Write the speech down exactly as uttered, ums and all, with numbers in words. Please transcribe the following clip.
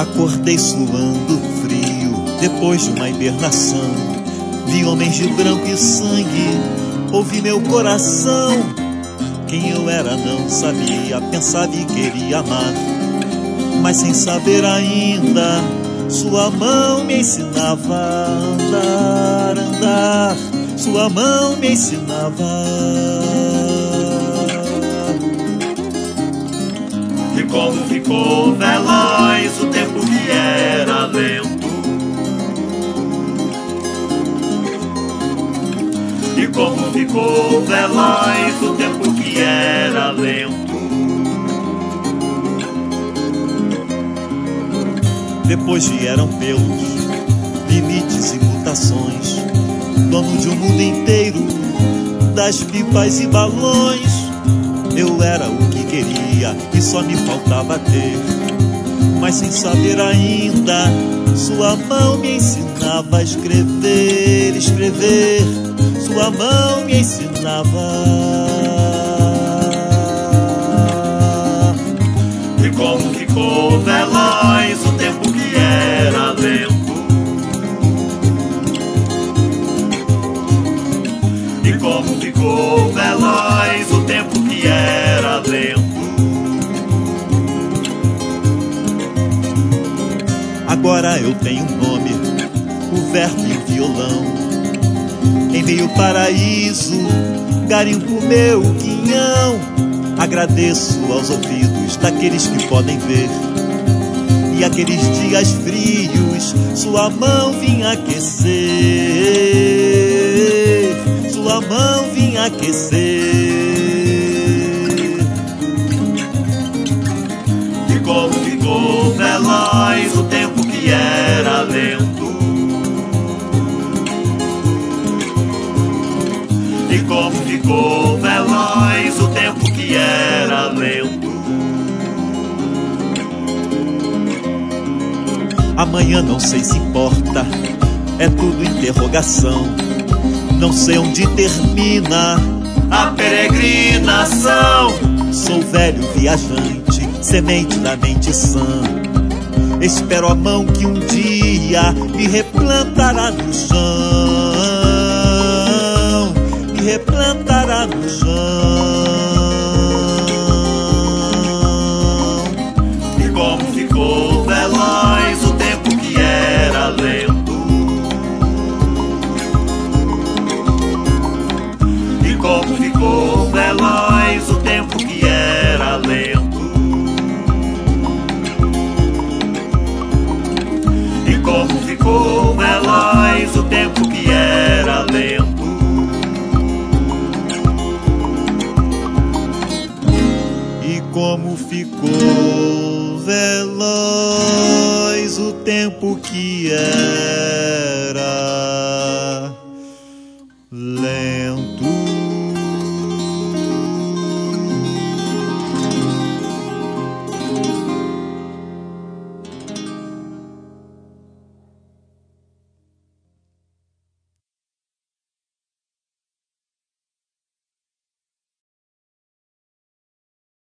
Acordei suando frio, depois de uma hibernação. Vi homens de branco e sangue, ouvi meu coração. Quem eu era não sabia, pensava e queria amar, mas sem saber ainda, sua mão me ensinava a andar, andar. Sua mão me ensinava. E como ficou veloz o tempo que era lento. E como ficou veloz o tempo que era lento. Depois vieram pelos limites e mutações, dono de um mundo inteiro, das pipas e balões. Eu era o que queria e só me faltava ter, mas sem saber ainda, sua mão me ensinava a escrever, escrever. Sua mão me ensinava. E como ficou veloz o tempo que era lento. E como ficou veloz o tempo que era lento. Agora eu tenho um nome, o verbo e o violão. Em meio paraíso, garimpo meu quinhão. Agradeço aos ouvidos daqueles que podem ver, e aqueles dias frios, sua mão vinha aquecer. Sua mão vinha aquecer. E como ficou veloz o tempo que era lento. E como ficou veloz o tempo que era lento. Amanhã não sei se importa, é tudo interrogação. Não sei onde termina a peregrinação. Sou velho viajante, semente da mente sã. Espero a mão que um dia me replantará no chão, me replantará no chão. E como ficou veloz o tempo que era lento. E como ficou veloz o tempo que era lento. E como ficou veloz o tempo que era lento. E como ficou veloz o tempo que era